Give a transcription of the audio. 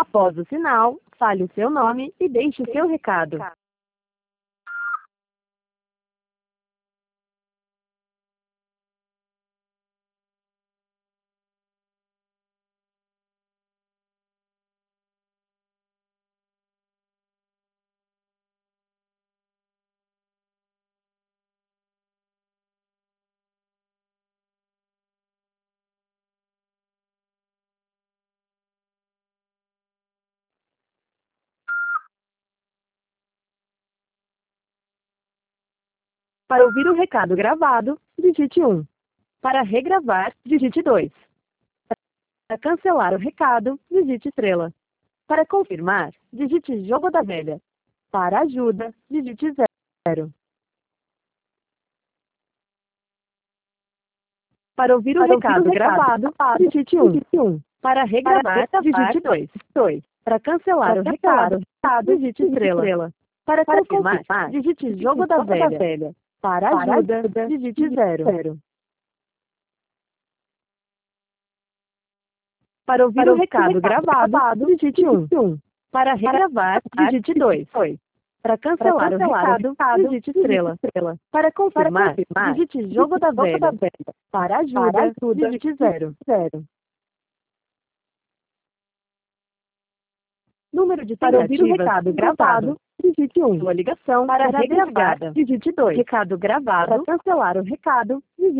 Após o sinal, fale o seu nome e deixe o seu recado. Para ouvir o recado gravado, digite 1. Para regravar, digite 2. Para cancelar o recado, digite estrela. Para confirmar, digite jogo da velha. Para ajuda, digite 0. Para ouvir o recado gravado, digite 1. Para regravar, digite 2. Para cancelar o recado, digite estrela. Para confirmar, digite jogo da velha. Para ajuda, digite 0. Para ouvir o recado gravado, digite 1. Para regravar, digite 2. Para cancelar o recado, digite estrela. Para confirmar, digite jogo da velha. Para ajuda, digite 0. Número de Para ouvir o tentativas recado gravado, digite 1. Sua ligação Para será regravar, desligada. Digite 2. Recado gravado. Para cancelar o recado, digite